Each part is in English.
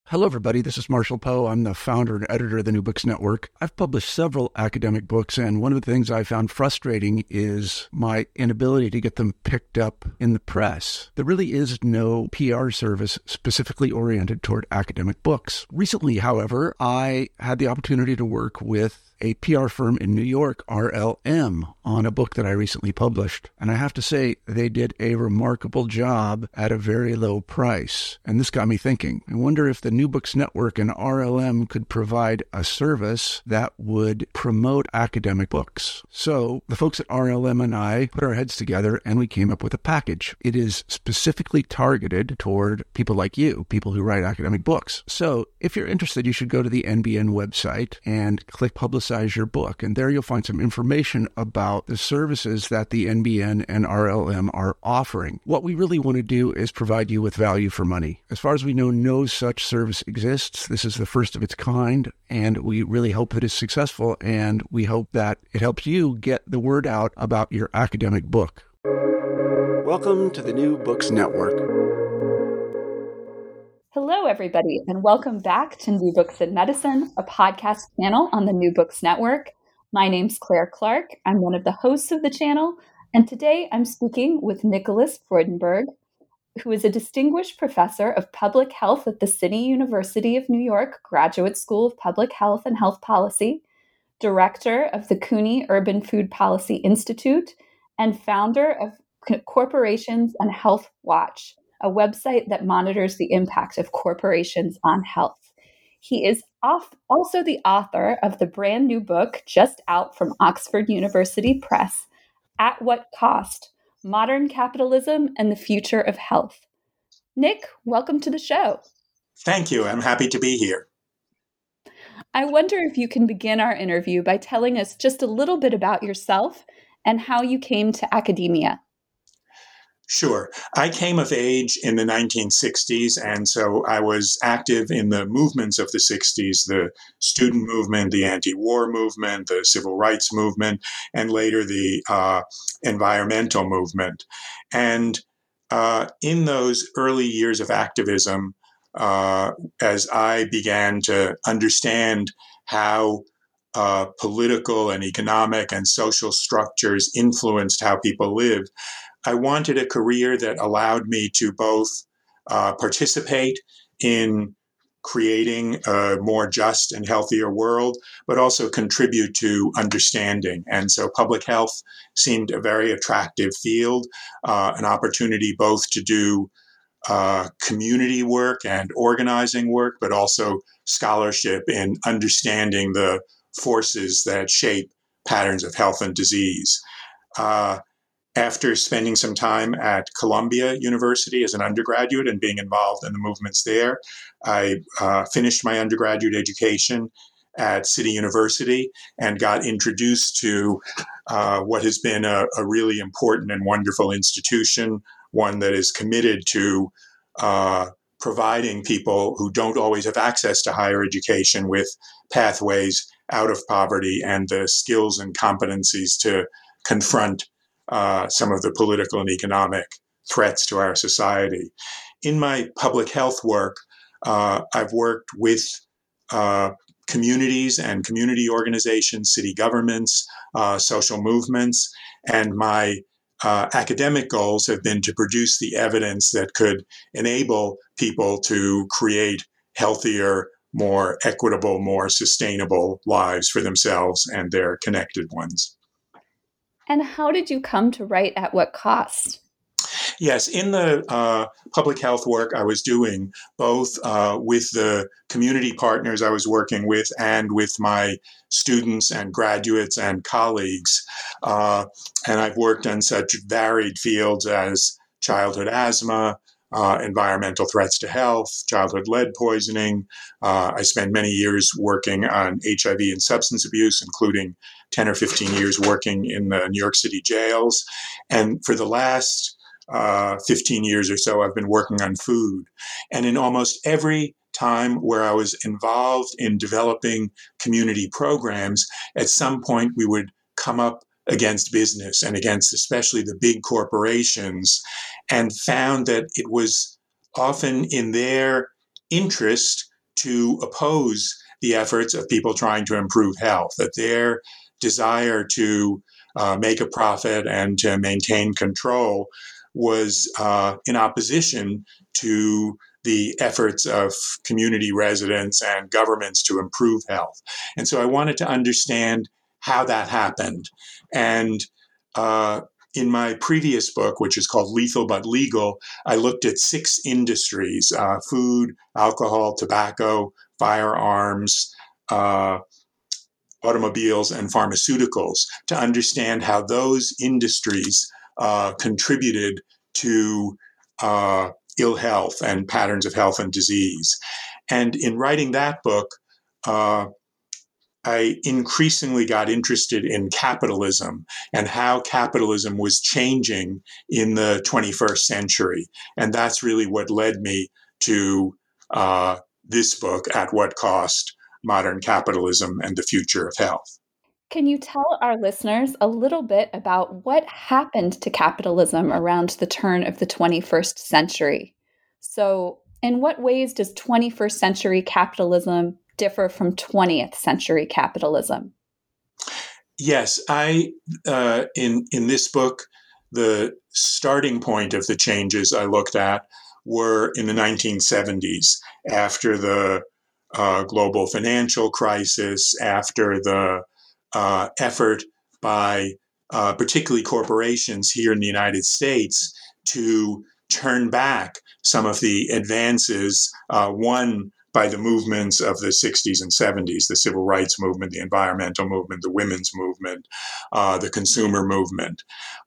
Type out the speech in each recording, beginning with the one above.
Hello, everybody. This is Marshall Poe. I'm the founder and editor of the New Books Network. I've published several academic books, and one of the things I found frustrating is my inability to get them picked up in the press. There really is no PR service specifically oriented toward academic books. Recently, however, I had the opportunity to work with a PR firm in New York, RLM, on a book that I recently published. And I have to say, they did a remarkable job at a very low price. And this got me thinking. I wonder if the New Books Network and RLM could provide a service that would promote academic books. So the folks at RLM and I put our heads together and we came up with a package. It is specifically targeted toward people like you, people who write academic books. So if you're interested, you should go to the NBN website and click Publicize Your Book. And there you'll find some information about the services that the NBN and RLM are offering. What we really want to do is provide you with value for money. As far as we know, no such service exists. This is the first of its kind, and we really hope that it's successful, and we hope that it helps you get the word out about your academic book. Welcome to the New Books Network. Hello, everybody, and welcome back to New Books in Medicine, a podcast channel on the New Books Network. My name's Claire Clark. I'm one of the hosts of the channel, and today I'm speaking with Nicholas Freudenberg, who is a distinguished professor of public health at the City University of New York Graduate School of Public Health and Health Policy, director of the CUNY Urban Food Policy Institute, and founder of Corporations and Health Watch, a website that monitors the impact of corporations on health. He is also the author of the brand new book just out from Oxford University Press, At What Cost? Modern Capitalism and the Future of Health. Nick, welcome to the show. Thank you. I'm happy to be here. I wonder if you can begin our interview by telling us just a little bit about yourself and how you came to academia. Sure. I came of age in the 1960s, and so I was active in the movements of the 60s, the student movement, the anti-war movement, the civil rights movement, and later the environmental movement. And in those early years of activism, as I began to understand how political and economic and social structures influenced how people live, I wanted a career that allowed me to both participate in creating a more just and healthier world, but also contribute to understanding. And so public health seemed a very attractive field, an opportunity both to do community work and organizing work, but also scholarship in understanding the forces that shape patterns of health and disease. After spending some time at Columbia University as an undergraduate and being involved in the movements there, I finished my undergraduate education at City University and got introduced to what has been a really important and wonderful institution, one that is committed to providing people who don't always have access to higher education with pathways out of poverty and the skills and competencies to confront some of the political and economic threats to our society. In my public health work, I've worked with communities and community organizations, city governments, social movements, and my academic goals have been to produce the evidence that could enable people to create healthier, more equitable, more sustainable lives for themselves and their connected ones. And how did you come to write At What Cost? Yes, in the public health work I was doing, both with the community partners I was working with and with my students and graduates and colleagues. And I've worked on such varied fields as childhood asthma, environmental threats to health, childhood lead poisoning. I spent many years working on HIV and substance abuse, including 10 or 15 years working in the New York City jails. And for the last 15 years or so, I've been working on food. And in almost every time where I was involved in developing community programs, at some point we would come up against business and against especially the big corporations, and found that it was often in their interest to oppose the efforts of people trying to improve health, that their desire to make a profit and to maintain control was in opposition to the efforts of community residents and governments to improve health. And so I wanted to understand how that happened. And in my previous book, which is called Lethal But Legal, I looked at 6 industries: food, alcohol, tobacco, firearms, automobiles, and pharmaceuticals, to understand how those industries contributed to ill health and patterns of health and disease. And in writing that book, I increasingly got interested in capitalism and how capitalism was changing in the 21st century. And that's really what led me to this book, At What Cost? Modern Capitalism and the Future of Health. Can you tell our listeners a little bit about what happened to capitalism around the turn of the 21st century? So, in what ways does 21st century capitalism differ from 20th century capitalism? Yes, in this book, the starting point of the changes I looked at were in the 1970s, after the global financial crisis, after the effort by particularly corporations here in the United States to turn back some of the advances won by the movements of the 60s and 70s, the civil rights movement, the environmental movement, the women's movement, the consumer movement.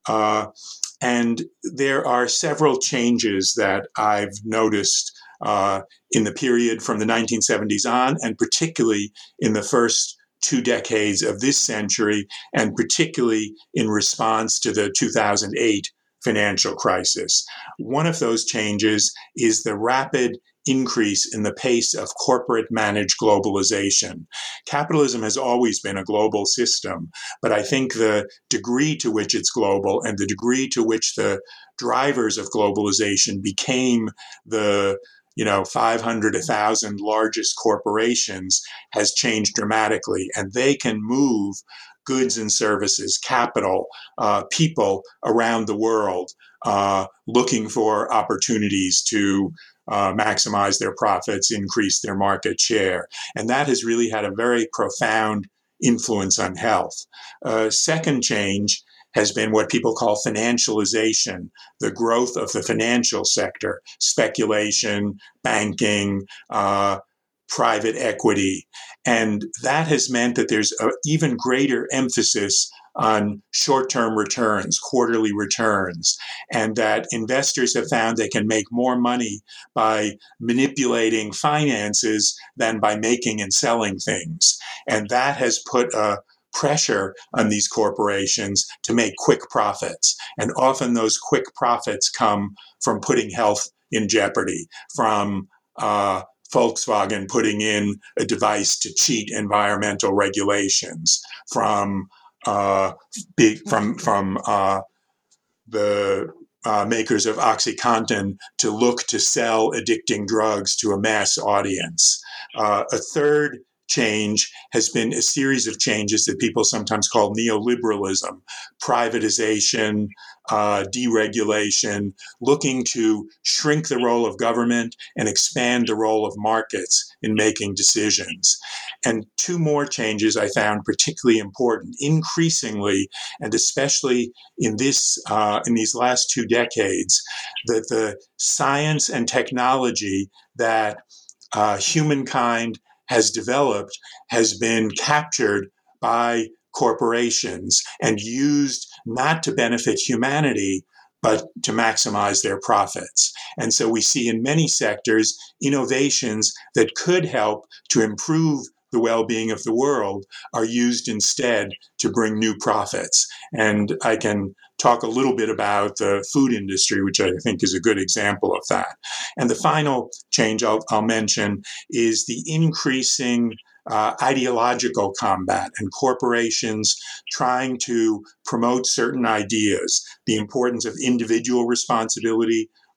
And there are several changes that I've noticed in the period from the 1970s on, and particularly in the first 2 decades of this century, and particularly in response to the 2008 financial crisis. One of those changes is the rapid increase in the pace of corporate managed globalization. Capitalism has always been a global system, but I think the degree to which it's global and the degree to which the drivers of globalization became the 500, 1,000 largest corporations has changed dramatically, and they can move goods and services, capital, people around the world, looking for opportunities to maximize their profits, increase their market share. And that has really had a very profound influence on health. Second change has been what people call financialization, the growth of the financial sector, speculation, banking, private equity. And that has meant that there's an even greater emphasis on short-term returns, quarterly returns, and that investors have found they can make more money by manipulating finances than by making and selling things. And that has put a pressure on these corporations to make quick profits. And often those quick profits come from putting health in jeopardy, from Volkswagen putting in a device to cheat environmental regulations, from the makers of OxyContin to look to sell addicting drugs to a mass audience. A third change has been a series of changes that people sometimes call neoliberalism, privatization, deregulation, looking to shrink the role of government and expand the role of markets in making decisions. And 2 more changes I found particularly important, increasingly, and especially in these last 2 decades, that the science and technology that humankind has developed has been captured by corporations and used not to benefit humanity, but to maximize their profits. And so we see in many sectors innovations that could help to improve the well-being of the world are used instead to bring new profits. And I can talk a little bit about the food industry, which I think is a good example of that. And the final change I'll mention is the increasing ideological combat and corporations trying to promote certain ideas, the importance of individual responsibility,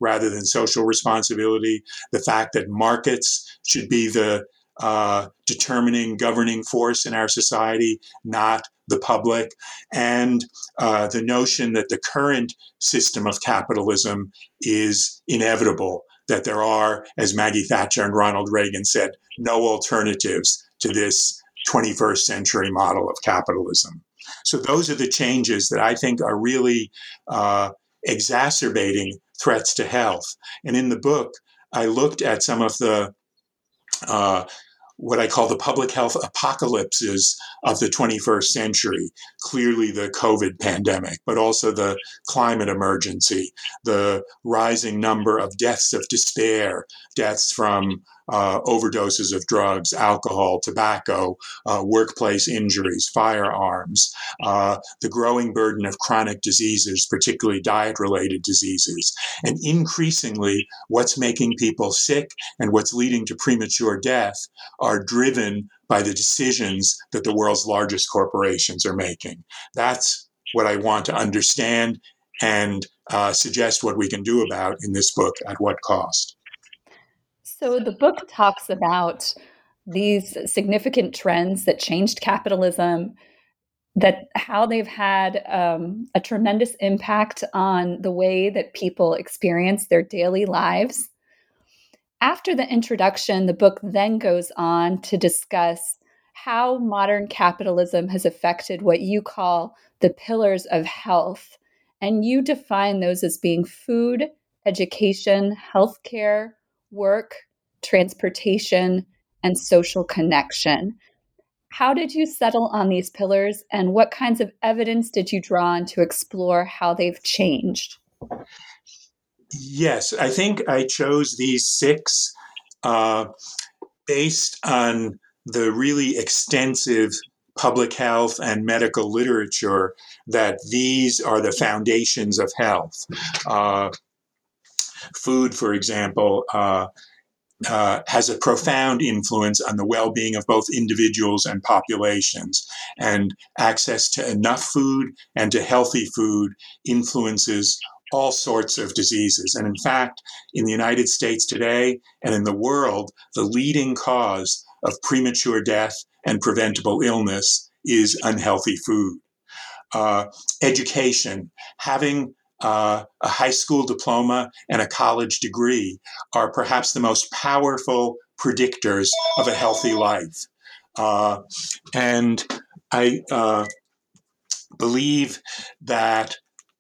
rather than social responsibility, the fact that markets should be the determining, governing force in our society, not the public, and the notion that the current system of capitalism is inevitable, that there are, as Maggie Thatcher and Ronald Reagan said, no alternatives to this 21st century model of capitalism. So those are the changes that I think are really exacerbating threats to health. And in the book, I looked at some of the what I call the public health apocalypses of the 21st century. Clearly the COVID pandemic, but also the climate emergency, the rising number of deaths of despair, deaths from overdoses of drugs, alcohol, tobacco, workplace injuries, firearms, the growing burden of chronic diseases, particularly diet-related diseases. And increasingly, what's making people sick and what's leading to premature death are driven by the decisions that the world's largest corporations are making. That's what I want to understand and suggest what we can do about in this book, At What Cost? So the book talks about these significant trends that changed capitalism, that how they've had a tremendous impact on the way that people experience their daily lives. After the introduction, the book then goes on to discuss how modern capitalism has affected what you call the pillars of health. And you define those as being food, education, healthcare, work, transportation, and social connection. How did you settle on these pillars, and what kinds of evidence did you draw on to explore how they've changed? Yes, I think I chose these 6 based on the really extensive public health and medical literature that these are the foundations of health. Food, for example, has a profound influence on the well-being of both individuals and populations. And access to enough food and to healthy food influences all sorts of diseases. And in fact, in the United States today and in the world, the leading cause of premature death and preventable illness is unhealthy food. Education, having a high school diploma and a college degree are perhaps the most powerful predictors of a healthy life. And I believe that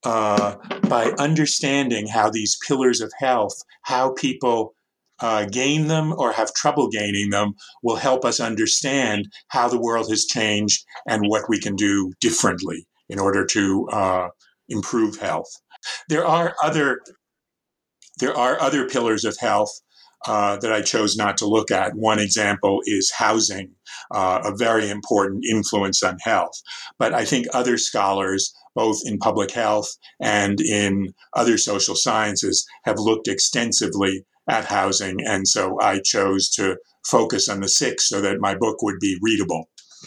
by understanding how these pillars of health, how people gain them or have trouble gaining them, will help us understand how the world has changed and what we can do differently in order to improve health. There are other pillars of health that I chose not to look at. One example is housing, a very important influence on health. But I think other scholars, both in public health and in other social sciences, have looked extensively at housing. And so I chose to focus on the 6 so that my book would be readable.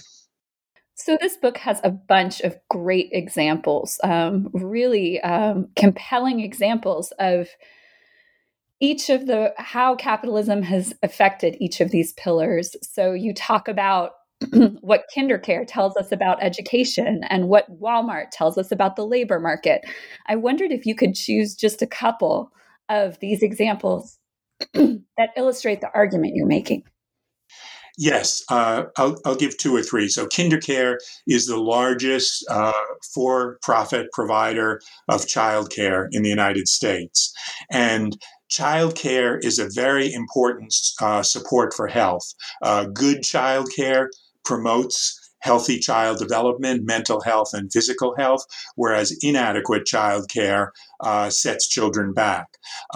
So this book has a bunch of great examples, really compelling examples of each of how capitalism has affected each of these pillars. So you talk about what KinderCare tells us about education and what Walmart tells us about the labor market. I wondered if you could choose just a couple of these examples that illustrate the argument you're making. Yes, I'll give 2 or 3. So KinderCare is the largest for-profit provider of childcare in the United States. And childcare is a very important support for health. Good childcare promotes healthy child development, mental health, and physical health, whereas inadequate childcare sets children back.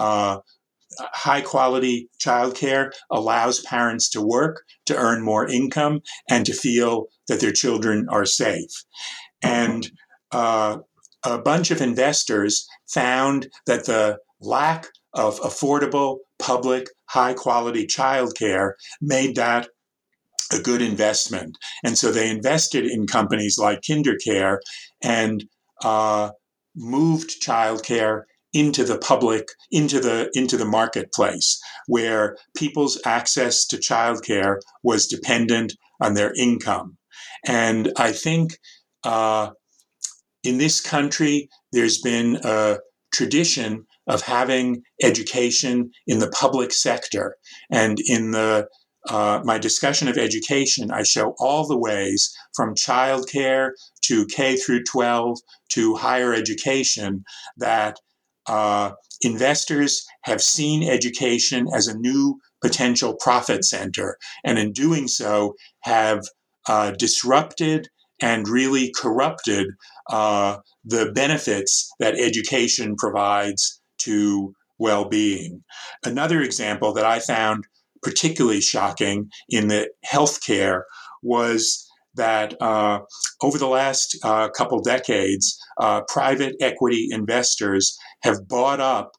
High-quality childcare allows parents to work, to earn more income, and to feel that their children are safe. And a bunch of investors found that the lack of affordable, public, high-quality childcare made that a good investment. And so they invested in companies like KinderCare and moved childcare into the public, into the marketplace, where people's access to childcare was dependent on their income. And I think in this country, there's been a tradition of having education in the public sector. And in my discussion of education, I show all the ways from childcare to K through 12 to higher education that investors have seen education as a new potential profit center, and in doing so have disrupted and really corrupted the benefits that education provides to well-being. Another example that I found particularly shocking in the healthcare was that over the last couple decades, private equity investors have bought up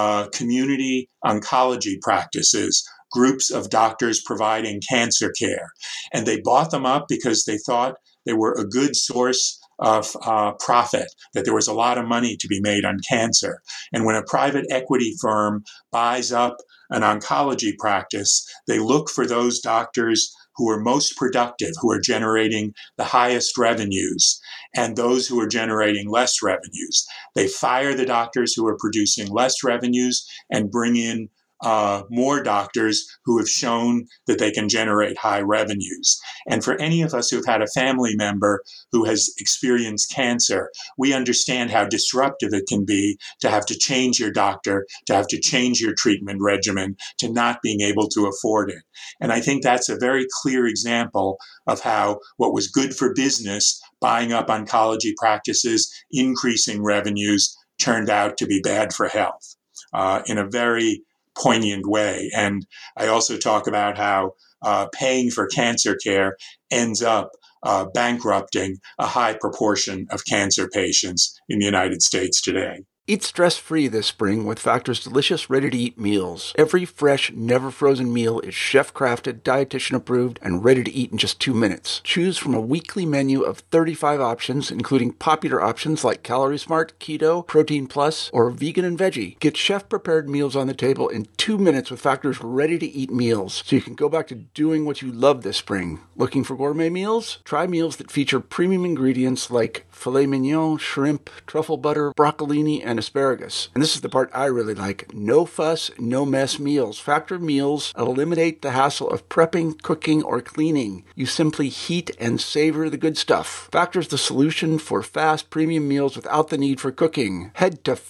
community oncology practices, groups of doctors providing cancer care. And they bought them up because they thought they were a good source of profit, that there was a lot of money to be made on cancer. And when a private equity firm buys up an oncology practice, they look for those doctors who are most productive, who are generating the highest revenues, and those who are generating less revenues. They fire the doctors who are producing less revenues and bring in more doctors who have shown that they can generate high revenues. And for any of us who've had a family member who has experienced cancer, we understand how disruptive it can be to have to change your doctor, to have to change your treatment regimen, to not being able to afford it. And I think that's a very clear example of how what was good for business, buying up oncology practices, increasing revenues, turned out to be bad for health in a very poignant way. And I also talk about how paying for cancer care ends up bankrupting a high proportion of cancer patients in the United States today. Eat stress-free this spring with Factor's delicious, ready-to-eat meals. Every fresh, never-frozen meal is chef-crafted, dietitian-approved, and ready to eat in just 2 minutes. Choose from a weekly menu of 35 options, including popular options like Calorie Smart, Keto, Protein Plus, or Vegan and Veggie. Get chef-prepared meals on the table in 2 minutes with Factor's ready-to-eat meals, so you can go back to doing what you love this spring. Looking for gourmet meals? Try meals that feature premium ingredients like filet mignon, shrimp, truffle butter, broccolini, and asparagus. And this is the part I really like. No fuss, no mess meals. Factor meals eliminate the hassle of prepping, cooking, or cleaning. You simply heat and savor the good stuff. Factor's the solution for fast premium meals without the need for cooking. Head to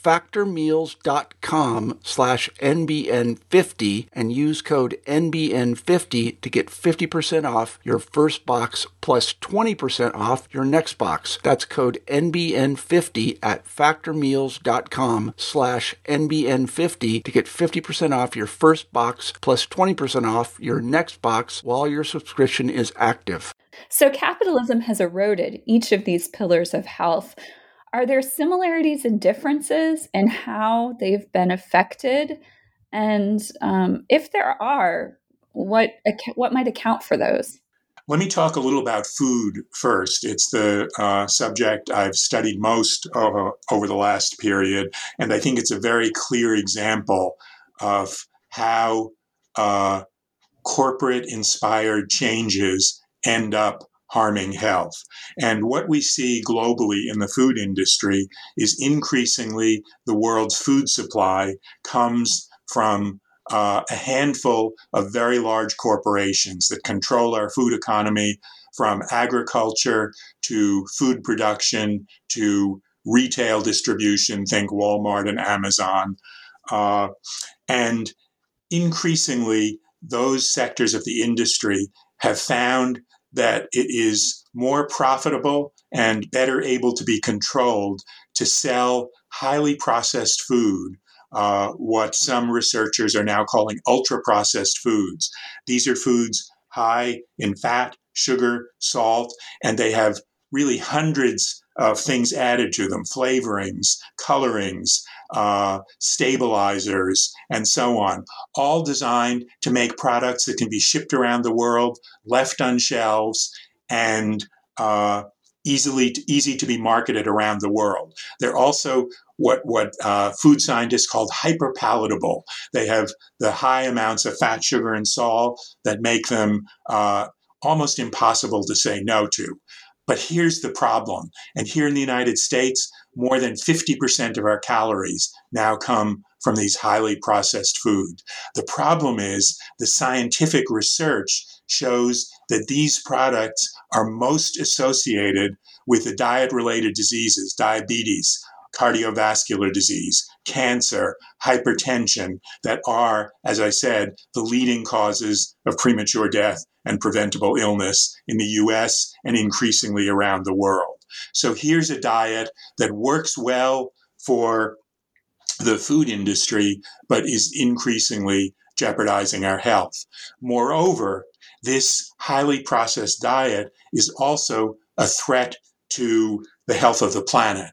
factormeals.com/NBN50 and use code NBN50 to get 50% off your first box plus 20% off your next box. That's code NBN50 at factormeals.com/NBN50 to get 50% off your first box plus 20% off your next box while your subscription is active. So capitalism has eroded each of these pillars of health. Are there similarities and differences in how they've been affected? And if there are, what might account for those? Let me talk a little about food first. It's the subject I've studied most over the last period, and I think it's a very clear example of how corporate-inspired changes end up harming health. And what we see globally in the food industry is increasingly the world's food supply comes from a handful of very large corporations that control our food economy, from agriculture to food production to retail distribution, think Walmart and Amazon. And increasingly, those sectors of the industry have found that it is more profitable and better able to be controlled to sell highly processed food, what some researchers are now calling ultra-processed foods. These are foods high in fat, sugar, salt, and they have really hundreds of things added to them: flavorings, colorings, stabilizers, and so on, all designed to make products that can be shipped around the world, left on shelves, and easy to be marketed around the world. They're also what food scientists called hyperpalatable. They have the high amounts of fat, sugar, and salt that make them almost impossible to say no to. But here's the problem. And here in the United States, more than 50% of our calories now come from these highly processed food. The problem is the scientific research shows that these products are most associated with the diet-related diseases, diabetes, cardiovascular disease, cancer, hypertension, that are, as I said, the leading causes of premature death and preventable illness in the US and increasingly around the world. So here's a diet that works well for the food industry, but is increasingly jeopardizing our health. Moreover, this highly processed diet is also a threat to the health of the planet.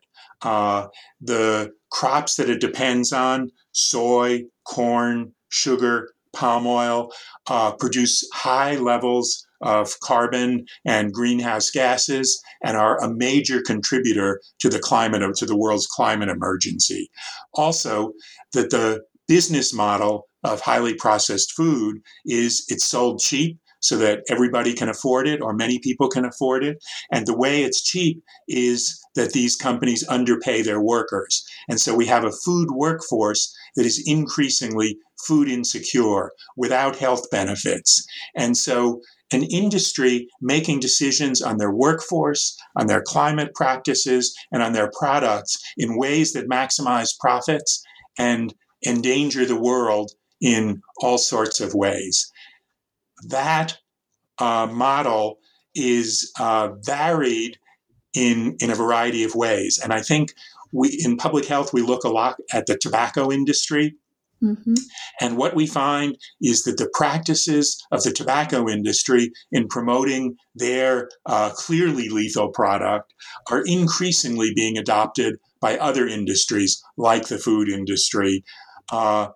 The crops that it depends on, soy, corn, sugar, palm oil, produce high levels of carbon and greenhouse gases and are a major contributor to the world's climate emergency. Also, that the business model of highly processed food is it's sold cheap so that everybody can afford it or many people can afford it. And the way it's cheap is that these companies underpay their workers. And so we have a food workforce that is increasingly food insecure without health benefits. And so an industry making decisions on their workforce, on their climate practices, and on their products in ways that maximize profits and endanger the world in all sorts of ways. That model is varied in a variety of ways. And I think in public health, we look a lot at the tobacco industry. Mm-hmm. And what we find is that the practices of the tobacco industry in promoting their clearly lethal product are increasingly being adopted by other industries like the food industry. I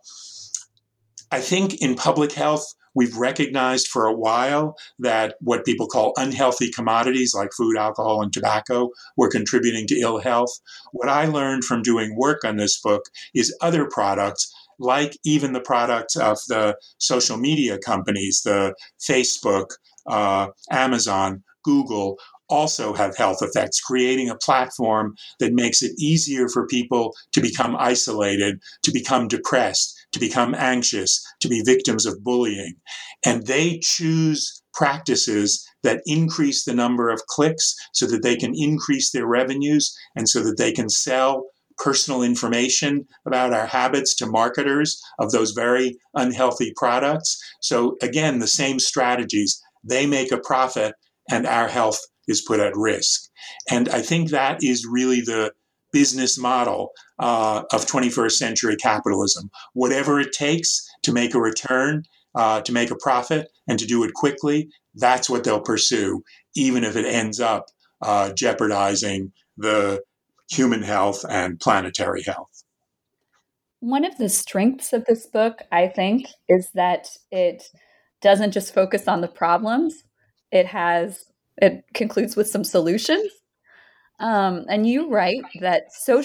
think in public health, we've recognized for a while that what people call unhealthy commodities like food, alcohol, and tobacco were contributing to ill health. What I learned from doing work on this book is other products, like even the products of the social media companies, the Facebook, Amazon, Google, also have health effects, creating a platform that makes it easier for people to become isolated, to become depressed, to become anxious, to be victims of bullying. And they choose practices that increase the number of clicks so that they can increase their revenues and so that they can sell personal information about our habits to marketers of those very unhealthy products. So again, the same strategies. They make a profit and our health is put at risk. And I think that is really the business model of 21st century capitalism. Whatever it takes to make a return, to make a profit, and to do it quickly, that's what they'll pursue, even if it ends up jeopardizing the human health and planetary health. One of the strengths of this book, I think, is that it doesn't just focus on the problems. It concludes with some solutions. And you write that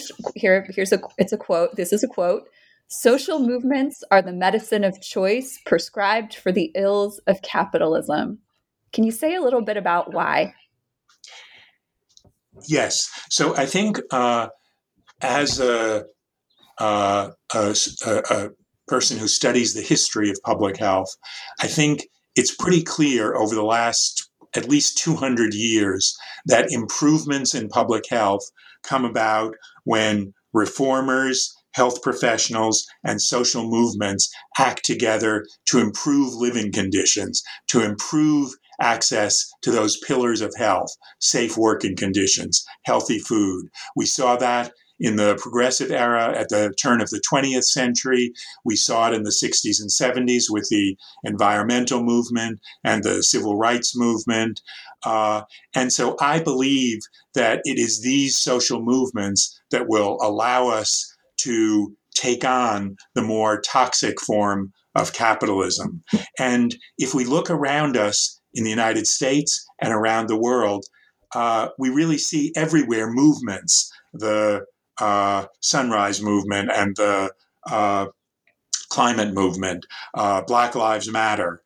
it's a quote. This is a quote. Social movements are the medicine of choice prescribed for the ills of capitalism. Can you say a little bit about why? Yes. So I think as a person who studies the history of public health, I think it's pretty clear over the last at least 200 years that improvements in public health come about when reformers, health professionals, and social movements act together to improve living conditions, to improve access to those pillars of health, safe working conditions, healthy food. We saw that in the progressive era at the turn of the 20th century. We saw it in the 60s and 70s with the environmental movement and the civil rights movement. And so I believe that it is these social movements that will allow us to take on the more toxic form of capitalism. And if we look around us in the United States and around the world, we really see everywhere movements, the Sunrise Movement and the climate movement, Black Lives Matter,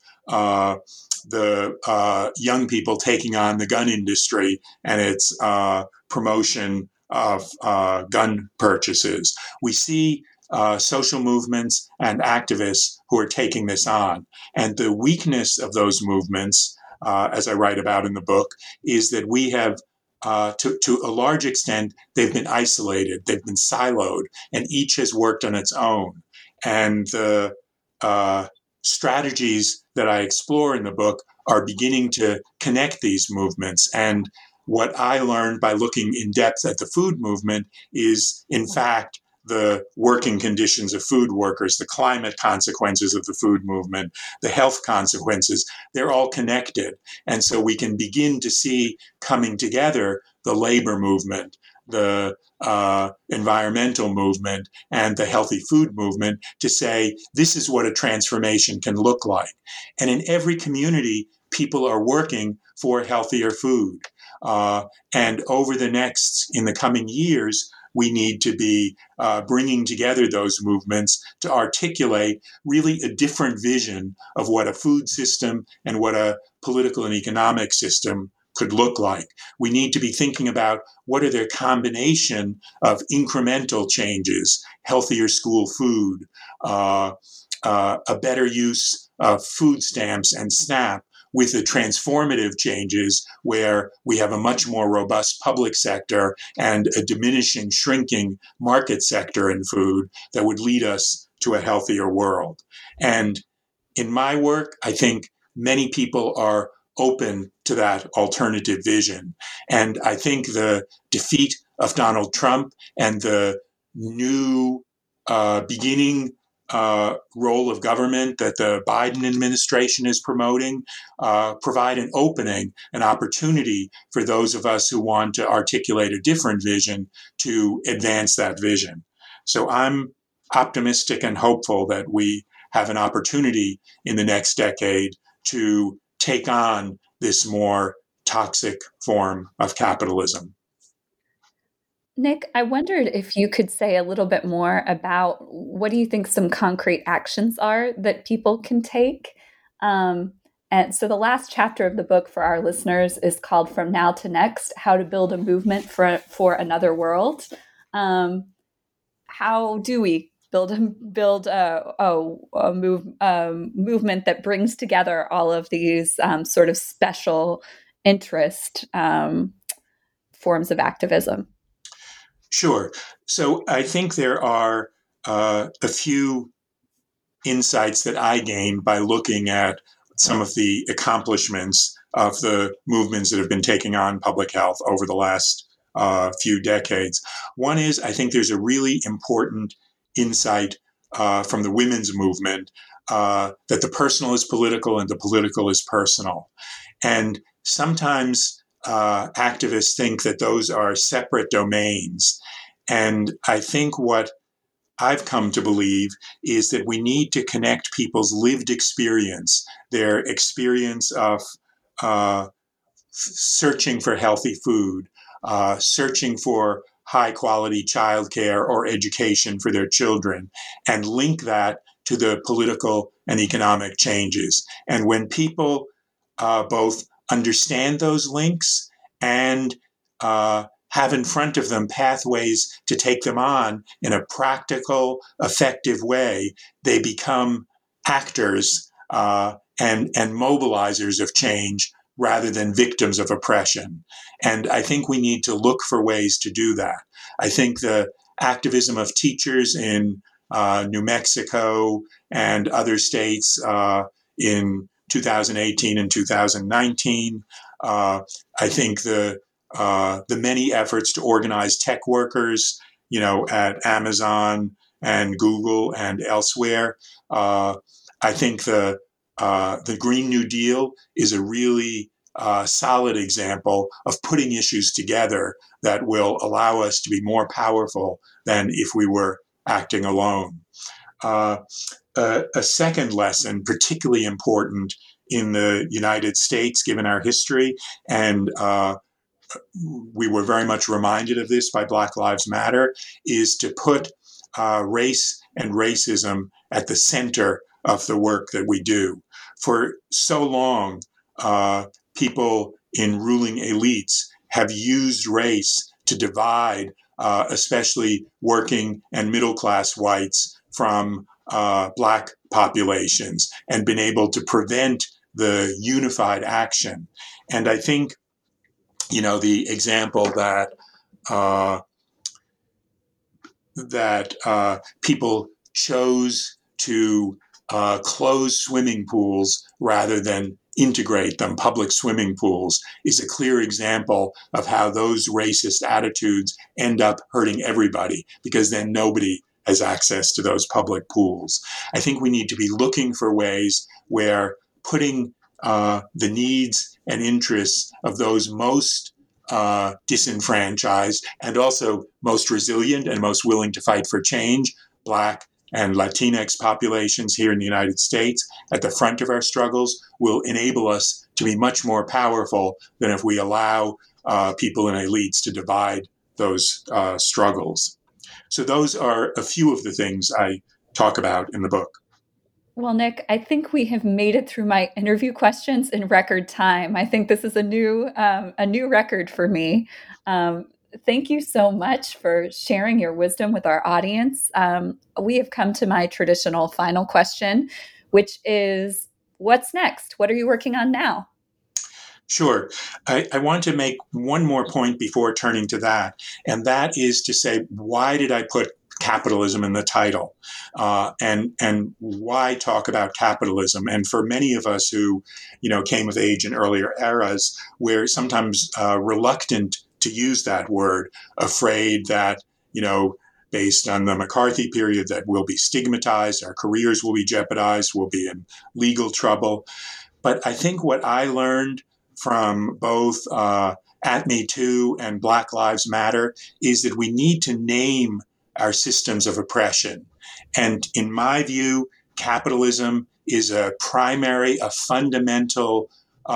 the young people taking on the gun industry and its promotion of gun purchases. We see social movements and activists who are taking this on. And the weakness of those movements, as I write about in the book, is that we have, to a large extent, they've been isolated, they've been siloed, and each has worked on its own. And the strategies that I explore in the book are beginning to connect these movements. And what I learned by looking in depth at the food movement is, in fact, the working conditions of food workers, the climate consequences of the food movement, the health consequences, they're all connected. And so we can begin to see coming together the labor movement, the environmental movement, and the healthy food movement to say, this is what a transformation can look like. And in every community, people are working for healthier food. And in the coming years, we need to be bringing together those movements to articulate really a different vision of what a food system and what a political and economic system could look like. We need to be thinking about what are their combination of incremental changes, healthier school food, a better use of food stamps and SNAP, with the transformative changes where we have a much more robust public sector and a diminishing, shrinking market sector in food that would lead us to a healthier world. And in my work, I think many people are open to that alternative vision. And I think the defeat of Donald Trump and the new beginning role of government that the Biden administration is promoting provide an opening, an opportunity for those of us who want to articulate a different vision to advance that vision. So I'm optimistic and hopeful that we have an opportunity in the next decade to take on this more toxic form of capitalism. Nick, I wondered if you could say a little bit more about what do you think some concrete actions are that people can take? And so the last chapter of the book for our listeners is called From Now to Next, How to Build a Movement for Another World. How do we build a movement that brings together all of these sort of special interest forms of activism? Sure. So I think there are a few insights that I gained by looking at some of the accomplishments of the movements that have been taking on public health over the last few decades. One is, I think there's a really important insight from the women's movement that the personal is political and the political is personal. And sometimes activists think that those are separate domains. And I think what I've come to believe is that we need to connect people's lived experience, their experience of searching for healthy food, searching for high quality childcare or education for their children, and link that to the political and economic changes. And when people both understand those links and have in front of them pathways to take them on in a practical, effective way, they become actors and mobilizers of change rather than victims of oppression. And I think we need to look for ways to do that. I think the activism of teachers in New Mexico and other states in 2018 and 2019. I think the many efforts to organize tech workers, at Amazon and Google and elsewhere. I think the Green New Deal is a really solid example of putting issues together that will allow us to be more powerful than if we were acting alone. A second lesson, particularly important in the United States, given our history, and we were very much reminded of this by Black Lives Matter, is to put race and racism at the center of the work that we do. For so long, people in ruling elites have used race to divide, especially working and middle-class whites from Black populations, and been able to prevent the unified action. And I think, the example that people chose to close swimming pools rather than integrate them, public swimming pools, is a clear example of how those racist attitudes end up hurting everybody, because then nobody has access to those public pools. I think we need to be looking for ways where putting the needs and interests of those most disenfranchised and also most resilient and most willing to fight for change, Black and Latinx populations here in the United States, at the front of our struggles, will enable us to be much more powerful than if we allow people in elites to divide those struggles. So those are a few of the things I talk about in the book. Well, Nick, I think we have made it through my interview questions in record time. I think this is a new record for me. Thank you so much for sharing your wisdom with our audience. We have come to my traditional final question, which is, what's next? What are you working on now? Sure. I want to make one more point before turning to that, and that is to say, why did I put capitalism in the title, and why talk about capitalism? And for many of us who, came of age in earlier eras, we're sometimes reluctant to use that word, afraid that, based on the McCarthy period, that we'll be stigmatized, our careers will be jeopardized, we'll be in legal trouble. But I think what I learned from both At Me Too and Black Lives Matter is that we need to name our systems of oppression. And in my view, capitalism is a fundamental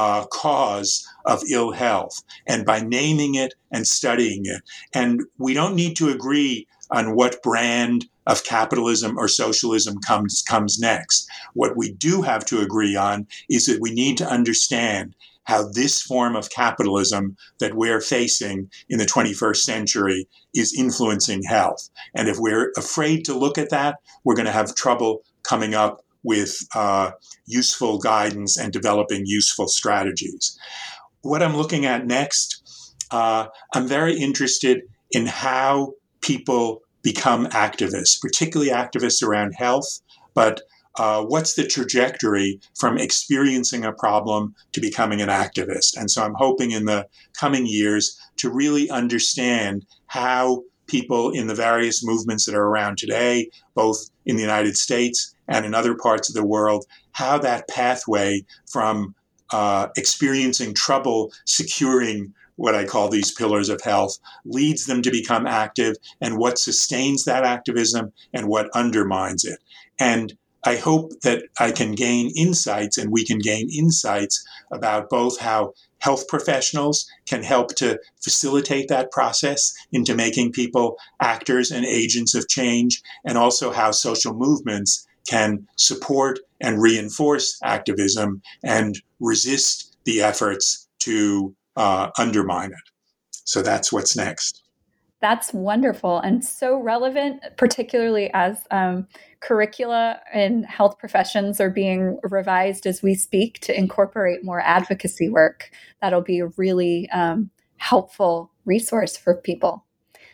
cause of ill health. And by naming it and studying it, and we don't need to agree on what brand of capitalism or socialism comes next. What we do have to agree on is that we need to understand how this form of capitalism that we're facing in the 21st century is influencing health. And if we're afraid to look at that, we're going to have trouble coming up with useful guidance and developing useful strategies. What I'm looking at next, I'm very interested in how people become activists, particularly activists around health, but what's the trajectory from experiencing a problem to becoming an activist? And so I'm hoping in the coming years to really understand how people in the various movements that are around today, both in the United States and in other parts of the world, how that pathway from experiencing trouble securing what I call these pillars of health leads them to become active, and what sustains that activism and what undermines it. And I hope that I can gain insights, and we can gain insights about both how health professionals can help to facilitate that process into making people actors and agents of change, and also how social movements can support and reinforce activism and resist the efforts to undermine it. So that's what's next. That's wonderful and so relevant, particularly as curricula in health professions are being revised as we speak to incorporate more advocacy work. That'll be a really helpful resource for people.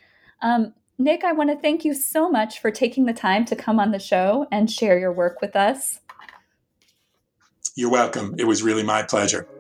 Nick, I want to thank you so much for taking the time to come on the show and share your work with us. You're welcome. It was really my pleasure.